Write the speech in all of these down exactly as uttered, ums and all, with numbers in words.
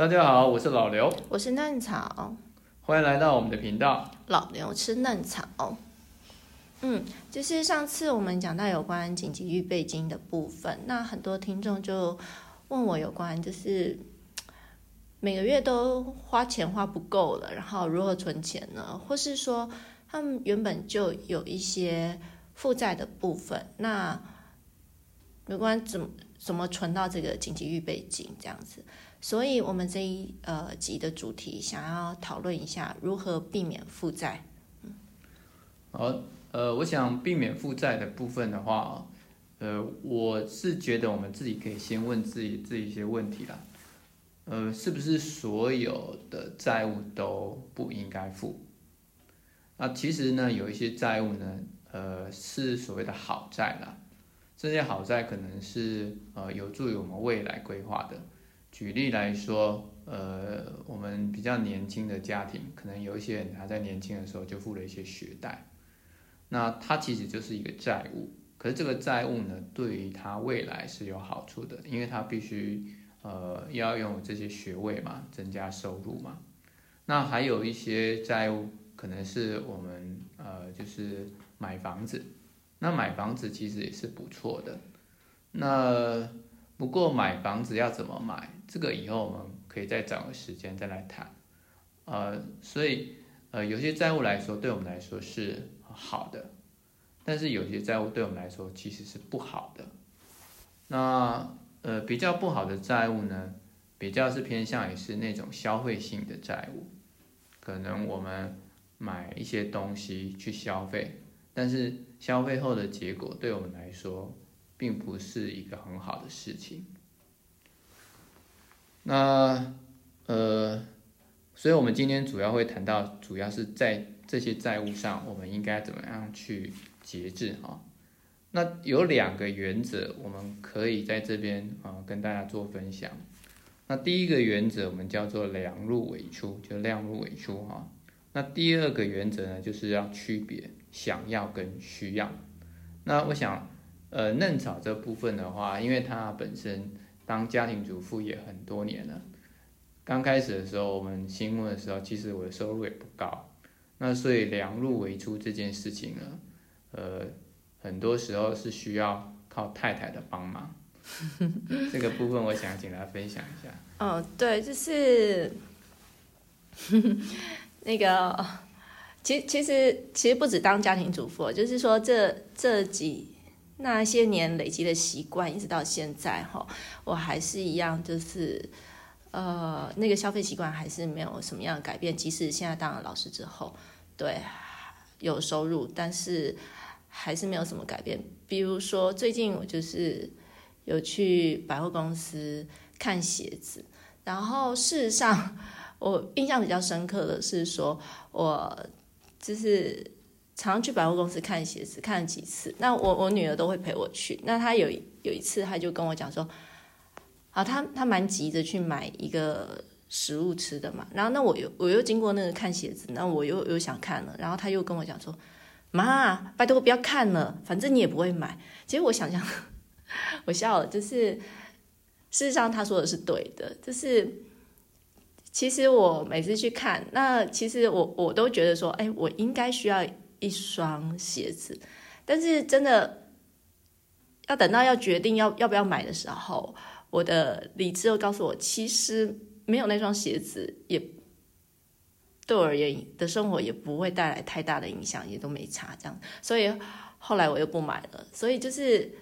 大家好，我是老刘， 我是嫩草， 欢迎来到我们的频道。 老刘吃嫩草。嗯，就是上次我们讲到有关紧急预备金的部分，那很多听众就问我有关，就是每个月都花钱花不够了，然后如何存钱呢？或是说他们原本就有一些负债的部分，那有关怎么怎么存到这个紧急预备金这样子。所以我们这一呃集的主题想要讨论一下如何避免负债。嗯， 好，呃，我想避免负债的部分的话，呃，我是觉得我们自己可以先问自己自己一些问题啦。呃，是不是所有的债务都不应该付？那其实呢，有一些债务呢，呃，是所谓的好债啦。这些好债可能是呃有助于我们未来规划的。举例来说，呃，我们比较年轻的家庭，可能有一些人他在年轻的时候就付了一些学贷，那它其实就是一个债务。可是这个债务呢，对于他未来是有好处的，因为他必须呃要拥有这些学位嘛，增加收入嘛。那还有一些债务，可能是我们呃就是买房子，那买房子其实也是不错的。那不过买房子要怎么买，这个以后我们可以再找个时间再来谈。呃，所以呃有些债务来说，对我们来说是好的，但是有些债务对我们来说其实是不好的。那呃比较不好的债务呢，比较是偏向于是那种消费性的债务，可能我们买一些东西去消费，但是消费后的结果对我们来说并不是一个很好的事情。那呃，所以我们今天主要会谈到，主要是在这些债务上，我们应该怎么样去节制哈。那有两个原则，我们可以在这边啊、呃、跟大家做分享。那第一个原则我们叫做量入为出，就量入为出哈。那第二个原则呢，就是要区别想要跟需要。那我想，呃，嫩草这部分的话，因为它本身当家庭主妇也很多年了，刚开始的时候，我们新婚的时候，其实我的收入也不高，那所以量入为出这件事情呢，呃，很多时候是需要靠太太的帮忙。这个部分我想请大家分享一下。 哦，对，就是那个，其其实其实不止当家庭主妇，就是说这这几那些年累积的习惯，一直到现在哈，我还是一样，就是呃那个消费习惯还是没有什么样的改变。即使现在当了老师之后，对有收入，但是还是没有什么改变。比如说最近我就是有去百货公司看鞋子，然后事实上我印象比较深刻的是说，我就是常常去百货公司看鞋子，看了几次。那我我女儿都会陪我去。那她有有一次，她就跟我讲说，啊，她她蛮急着去买一个食物吃的嘛。然后那我又我又经过那个看鞋子，那我又又想看了，然后她又跟我讲说，妈，拜托不要看了，反正你也不会买。结果我想想，我笑了，就是事实上她说的是对的，就是其实我每次去看，那其实我我都觉得说，哎，我应该需要一双鞋子，但是真的要等到要决定要要不要买的时候，我的理智又告诉我，其实没有那双鞋子也对我而言的生活也不会带来太大的影响，也都没差这样，所以后来我又不买了。所以就是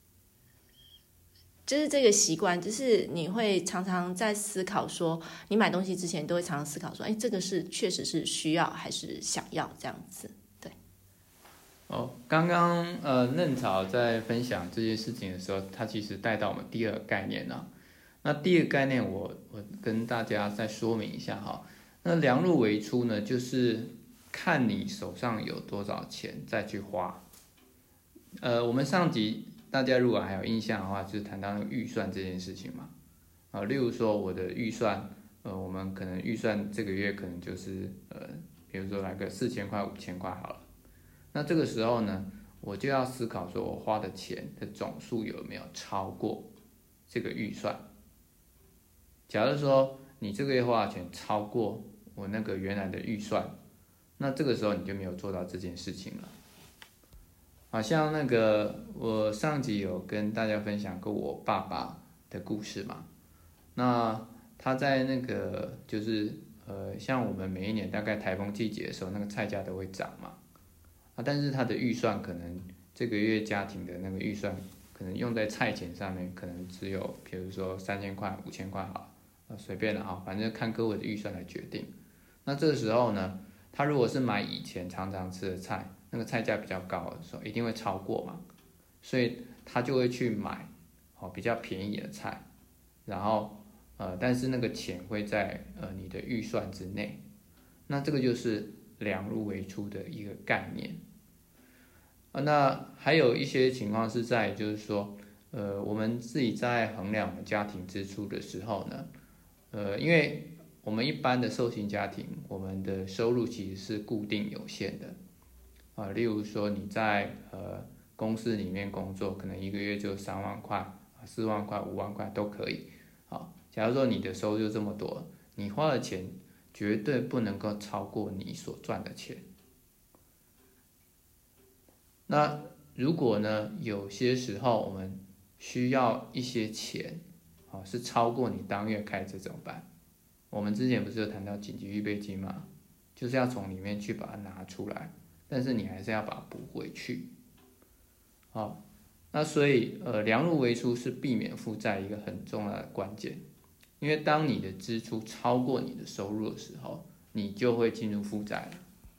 就是这个习惯，就是你会常常在思考说，你买东西之前都会常常思考说，哎，这个是确实是需要还是想要这样子。对。 哦，刚刚呃嫩草在分享这些事情的时候，他其实带到我们第二个概念了。那第二个概念我我跟大家再说明一下哈。那量入为出呢，就是看你手上有多少钱再去花。呃，我们上集大家如果还有印象的话，就是谈到那个预算这件事情嘛。啊，例如说我的预算，呃，我们可能预算这个月可能就是呃，比如说来个四千块、五千块好了。那这个时候呢，我就要思考说我花的钱的总数有没有超过这个预算。假如说你这个月花的钱超过我那个原来的预算，那这个时候你就没有做到这件事情了。好像那个我上集有跟大家分享过我爸爸的故事嘛，那他在那个就是呃，像我们每一年大概台风季节的时候，那个菜价都会涨嘛，啊，但是他的预算可能这个月家庭的那个预算可能用在菜钱上面，可能只有比如说三千块、五千块好，啊随便了哈，反正看各位的预算来决定。那这个时候呢，他如果是买以前常常吃的菜，那个菜价比较高的时候，一定会超过嘛，所以他就会去买哦比较便宜的菜，然后呃，但是那个钱会在呃你的预算之内，那这个就是量入为出的一个概念。啊，那还有一些情况是在就是说，呃，我们自己在衡量我们家庭支出的时候呢，呃，因为我们一般的受薪家庭，我们的收入其实是固定有限的。啊，例如说你在呃公司里面工作，可能一个月就三万块、四万块、五万块都可以。好，假如说你的收入就这么多，你花的钱绝对不能够超过你所赚的钱。那如果呢，有些时候我们需要一些钱，好，是超过你当月开支怎么办？我们之前不是有谈到紧急预备金吗？就是要从里面去把它拿出来。但是你还是要把它补回去，好，那所以呃，量入为出是避免负债一个很重要的关键，因为当你的支出超过你的收入的时候，你就会进入负债了。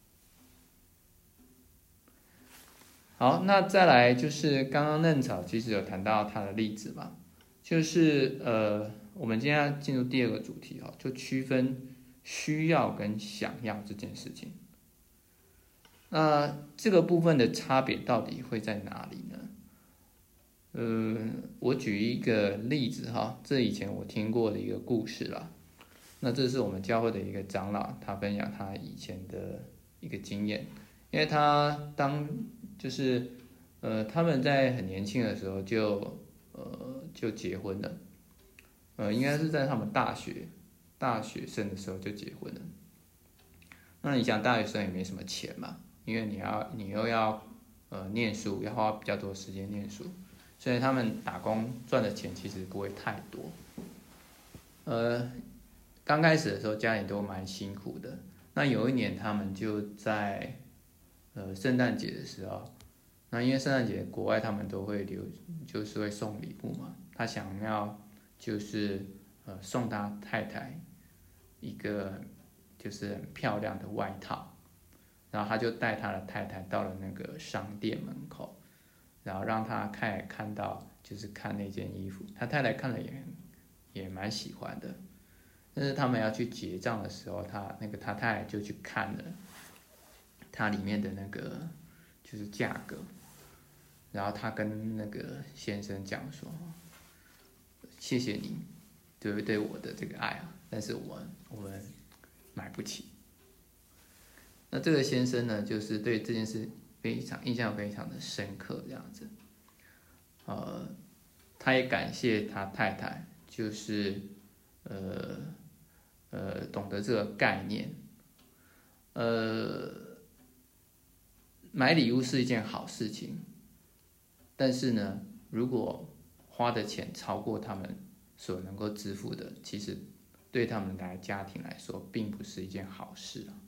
好，那再来就是刚刚嫩草其实有谈到他的例子嘛，就是呃，我们今天要进入第二个主题哈，就区分需要跟想要这件事情。那这个部分的差别到底会在哪里呢？呃，我举一个例子哈，这以前我听过的一个故事啦。那这是我们教会的一个长老，他分享他以前的一个经验，因为他当就是呃他们在很年轻的时候就呃就结婚了，呃应该是在他们大学大学生的时候就结婚了。那你想大学生也没什么钱嘛？因为你要你又要呃念书，要花比较多时间念书，所以他们打工赚的钱其实不会太多。呃，刚开始的时候家里都蛮辛苦的。那有一年他们就在呃圣诞节的时候，那因为圣诞节国外他们都会留，就是会送礼物嘛。他想要就是呃送他太太一个就是很漂亮的外套。然后他就带他的太太到了那个商店门口，然后让他看看到，就是看那件衣服，他太太看了也也蛮喜欢的。但是他们要去结账的时候，他那个他太太就去看了它里面的那个就是价格，然后他跟那个先生讲说：“谢谢你对对我的这个爱啊，但是我我们买不起。”那这个先生呢，就是对这件事非常印象非常的深刻，这样子，呃，他也感谢他太太，就是呃呃懂得这个概念，呃，买礼物是一件好事情，但是呢，如果花的钱超过他们所能够支付的，其实对他们来家庭来说，并不是一件好事啊。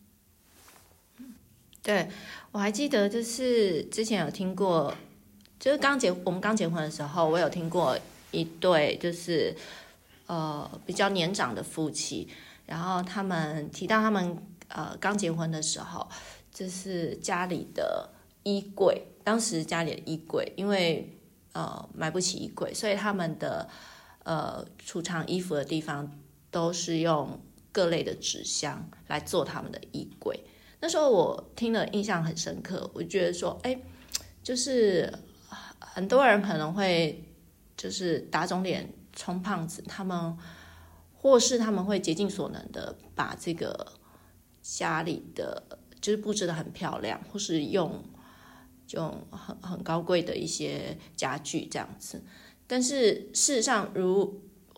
对，我还记得，就是之前有听过，就是刚结我们刚结婚的时候，我有听过一对就是呃比较年长的夫妻，然后他们提到他们呃刚结婚的时候，就是家里的衣柜，当时家里的衣柜因为呃买不起衣柜，所以他们的呃储藏衣服的地方都是用各类的纸箱来做他们的衣柜。那时候我听了印象很深刻，我觉得说，哎，就是很多人可能会就是打肿脸充胖子，他们或是他们会竭尽所能的把这个家里的就是布置得很漂亮，或是用用很很高贵的一些家具这样子。但是事实上，如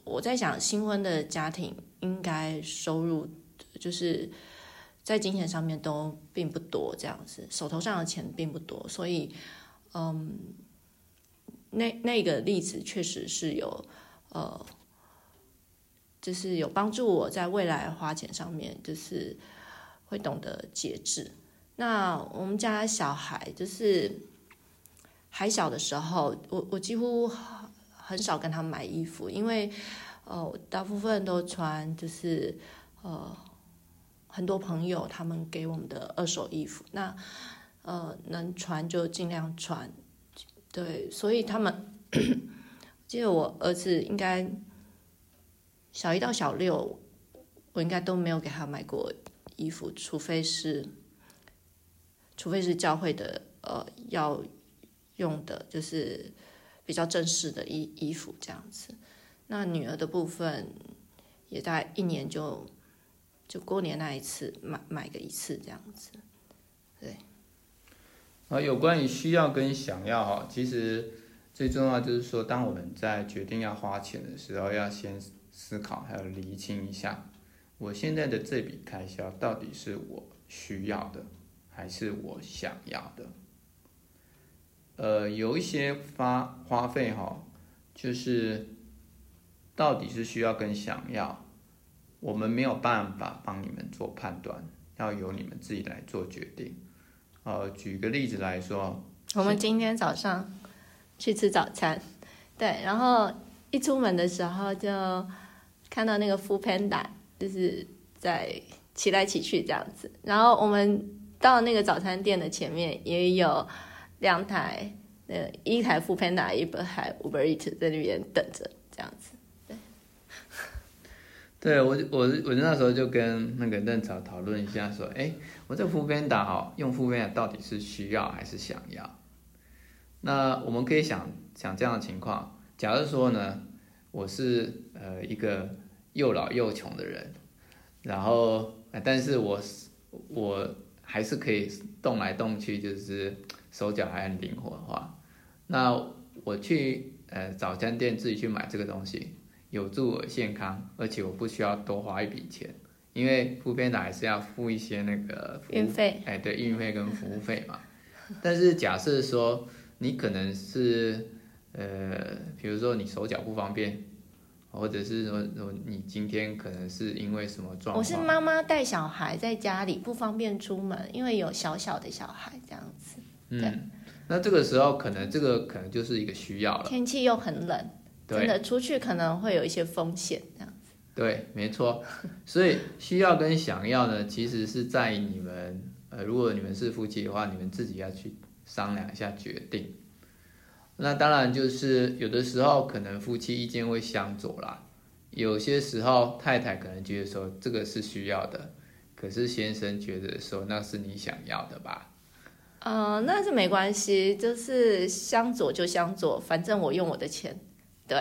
我在想，新婚的家庭应该收入就是在金钱上面都并不多，这样子手头上的钱并不多，所以嗯，那那个例子确实是有呃，就是有帮助我在未来花钱上面，就是会懂得节制。那我们家小孩就是还小的时候，我我几乎很少跟他买衣服，因为呃，我大部分都穿就是呃很多朋友他们给我们的二手衣服，那呃能穿就尽量穿，对，所以他们记得我儿子应该小一到小六，我应该都没有给他买过衣服，除非是除非是教会的呃要用的，就是比较正式的衣衣服这样子。那女儿的部分也大概一年就就过年那一次买买个一次这样子，对。 啊，有关于需要跟想要哈，其实最重要就是说，当我们在决定要花钱的时候，要先思考还有厘清一下，我现在的这笔开销到底是我需要的，还是我想要的？呃，有一些花花费哈，就是到底是需要跟想要，我们没有办法帮你们做判断，要由你们自己来做决定。呃，举个例子来说， 我们今天早上去吃早餐，对，然后一出门的时候就看到那个 Foodpanda， 就是在骑来骑去这样子，然后我们到那个早餐店的前面也有两台，呃，一台 Foodpanda， 一台 Uber Eats 在那边等着，这样子。对， 对我我我那时候就跟那个任草讨论一下，说，哎，我这 Foodpanda 哈，用 Foodpanda 到底是需要还是想要？那我们可以想想这样的情况，假如说呢，我是呃一个又老又穷的人，然后但是我我还是可以动来动去，就是手脚还很灵活的话，那我去呃早餐店自己去买这个东西，有助我健康，而且我不需要多花一笔钱，因为Foodpanda还是要付一些那个运费， 哎，对，运费跟服务费嘛。但是假设说你可能是呃，比如说你手脚不方便，或者是说你今天可能是因为什么状况？ 我是妈妈带小孩在家里不方便出门，因为有小小的小孩这样子。 嗯，那这个时候可能这个可能就是一个需要了。 天气又很冷，真的出去可能会有一些风险这样子。 对，没错。所以需要跟想要呢，其实是在你们呃，如果你们是夫妻的话，你们自己要去商量一下决定。那当然就是有的时候可能夫妻意见会相左啦，有些时候太太可能觉得说这个是需要的，可是先生觉得说那是你想要的吧？ 呃，那是没关系，就是相左就相左，反正我用我的钱，对。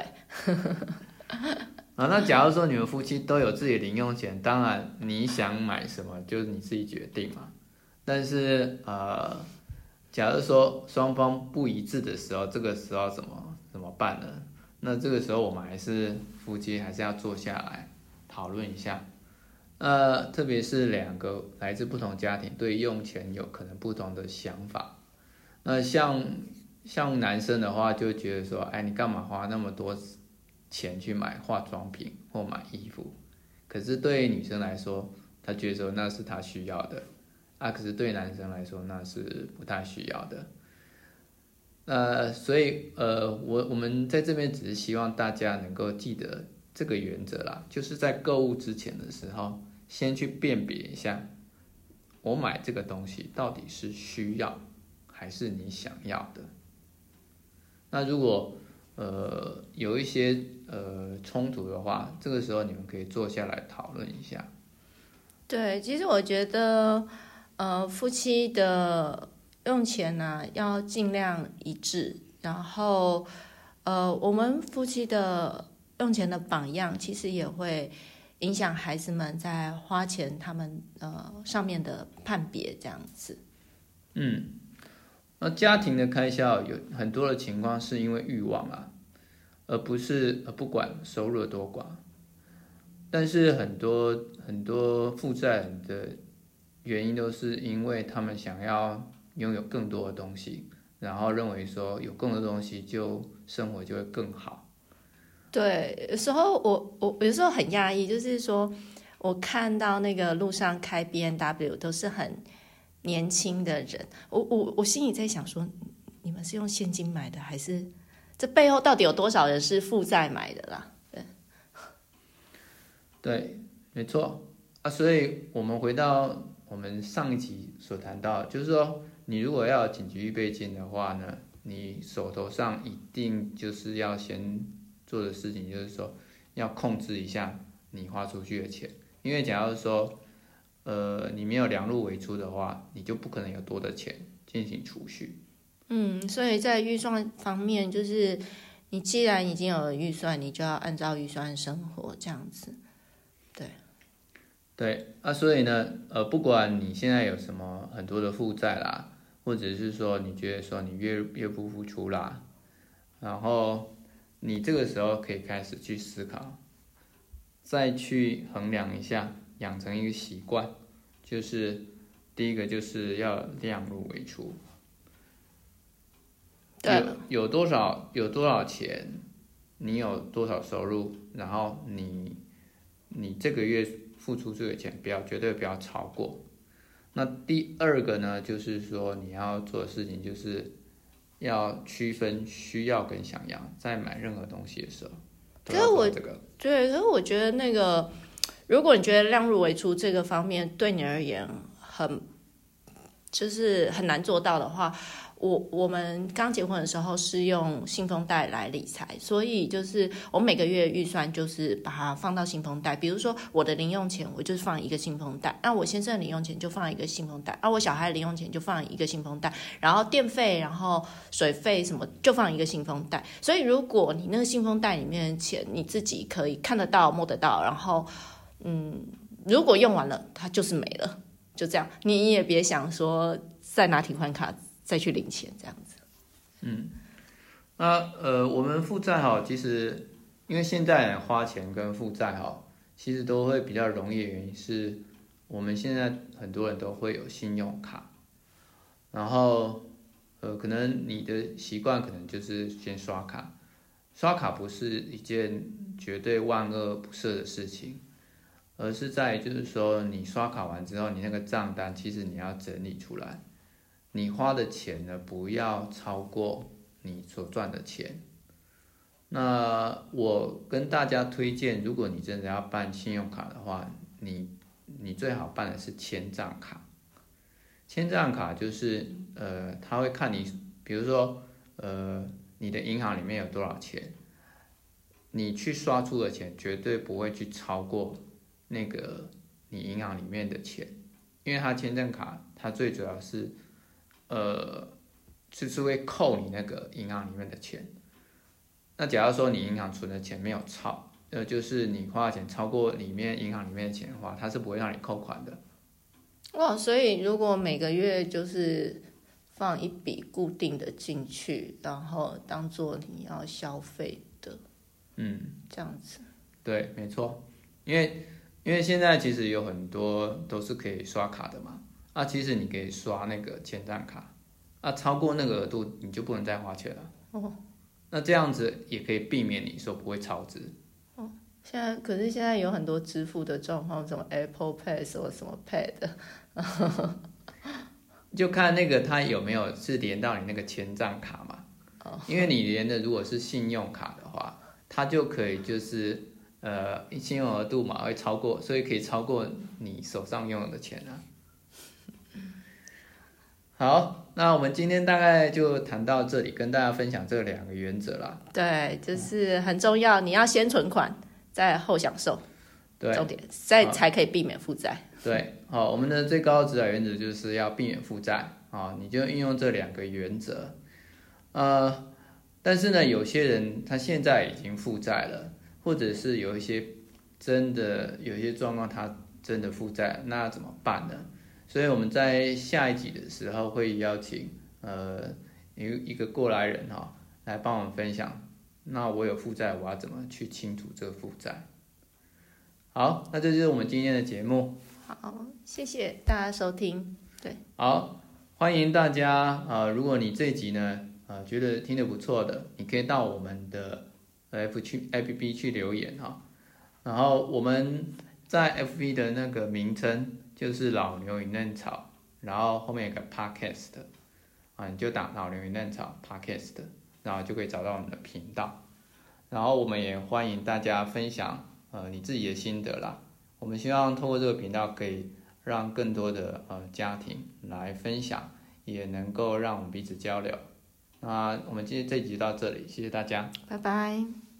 啊，那假如说你们夫妻都有自己的零用钱，当然你想买什么就是你自己决定嘛。但是呃，假如说双方不一致的时候，这个时候怎么怎么办呢？那这个时候我们还是夫妻还是要坐下来讨论一下。呃，特别是两个来自不同家庭，对用钱有可能不同的想法。那像像男生的话，就觉得说，哎，你干嘛花那么多钱去买化妆品或买衣服？可是对于女生来说，她觉得说那是她需要的。啊，可是对男生来说那是不太需要的，呃，所以呃，我我们在这边只是希望大家能够记得这个原则啦，就是在购物之前的时候，先去辨别一下，我买这个东西到底是需要还是你想要的。那如果呃有一些呃冲突的话，这个时候你们可以坐下来讨论一下。 对，其实我觉得。呃，夫妻的用钱呢、啊，要尽量一致。然后，呃，我们夫妻的用钱的榜样，其实也会影响孩子们在花钱他们呃上面的判别这样子。 嗯，那家庭的开销有很多的情况是因为欲望啊， 而不是呃不管收入的多寡。但是很多很多负债人的原因都是因为他们想要拥有更多的东西，然后认为说有更多的东西就生活就会更好。 对，有时候我我有时候很压抑，就是说我看到那个路上开 B M W 都是很年轻的人，我我我心里在想说，你们是用现金买的，还是这背后到底有多少人是负债买的啦？对， 对，没错啊。所以我们回到我们上一集所谈到，就是说，你如果要有紧急预备金的话呢，你手头上一定就是要先做的事情，就是说要控制一下你花出去的钱，因为假如说，呃，你没有量入为出的话，你就不可能有多的钱进行储蓄。 嗯，所以在预算方面，就是你既然已经有了预算，你就要按照预算生活，这样子。对， 对啊，所以呢，呃，不管你现在有什么很多的负债啦，或者是说你觉得说你月月不付出啦，然后你这个时候可以开始去思考，再去衡量一下，养成一个习惯，就是第一个就是要量入为出。 对， 有有多少有多少钱，你有多少收入，然后你你这个月付出这个钱，不要绝对不要超过。那第二个呢，就是说你要做的事情，就是要区分需要跟想要，在买任何东西的时候。 可是我这个对，可是我觉得那个，如果你觉得量入为出这个方面对你而言很就是很难做到的话，我我们刚结婚的时候是用信封袋来理财，所以就是我每个月预算就是把它放到信封袋，比如说我的零用钱我就是放一个信封袋，那我先生的零用钱就放一个信封袋，那我小孩的零用钱就放一个信封袋，然后电费然后水费什么就放一个信封袋。所以如果你那个信封袋里面的钱你自己可以看得到摸得到，然后嗯，如果用完了它就是没了，就这样，你也别想说再拿提款卡再去领钱这样子。 嗯，那呃，我们负债哈，其实因为现在人花钱跟负债哈，其实都会比较容易的原因是，我们现在很多人都会有信用卡，然后呃，可能你的习惯可能就是先刷卡，刷卡不是一件绝对万恶不赦的事情，而是在就是说你刷卡完之后，你那个账单其实你要整理出来。你花的钱呢，不要超过你所赚的钱。那我跟大家推荐，如果你真的要办信用卡的话，你你最好办的是签账卡。签账卡就是呃，他会看你，比如说呃，你的银行里面有多少钱，你去刷出的钱绝对不会去超过那个你银行里面的钱，因为它签证卡它最主要是。呃，就是会扣你那个银行里面的钱。那假如说你银行存的钱没有超，呃，就是你花的钱超过里面银行里面的钱的话，它是不会让你扣款的。 哇，所以如果每个月就是放一笔固定的进去，然后当做你要消费的， 嗯， 这样子。 对，没错，因为因为现在其实有很多都是可以刷卡的嘛。啊，其实你可以刷那个签账卡，啊，超过那个额度你就不能再花钱了。哦，那这样子也可以避免你说不会超支。 哦，现在可是现在有很多支付的状况，什么 Apple Pay 什么什么 Pay 的， 就看那个它有没有是连到你那个签账卡嘛。哦，因为你连的如果是信用卡的话，它就可以就是呃信用额度嘛会超过，所以可以超过你手上拥有的钱啊。好，那我们今天大概就谈到这里，跟大家分享这两个原则啦。 对，就是很重要，你要先存款，再后享受。 对， 重点，再才可以避免负债。 对，好，我们的最高指导原则就是要避免负债啊，你就运用这两个原则。呃，但是呢，有些人他现在已经负债了，或者是有一些真的有一些状况，他真的负债，那怎么办呢？所以我们在下一集的时候会邀请呃一一个过来人哈、哦、来帮我们分享那我有负债，我要怎么去清除这个负债？好，那这就是我们今天的节目。 好，谢谢大家收听。对， 好，欢迎大家。呃，如果你这一集呢，呃，觉得听得不错的，你可以到我们的 F 去 F B 去留言哈。然后我们在 F B 的那个名称就是老牛与嫩草，然后后面有个 Podcast 啊，你就打老牛与嫩草 Podcast， 然后就可以找到我们的频道。然后我们也欢迎大家分享呃你自己的心得啦。我们希望透过这个频道可以让更多的呃家庭来分享，也能够让我们彼此交流。那我们今天这一集就到这里，谢谢大家， 拜拜。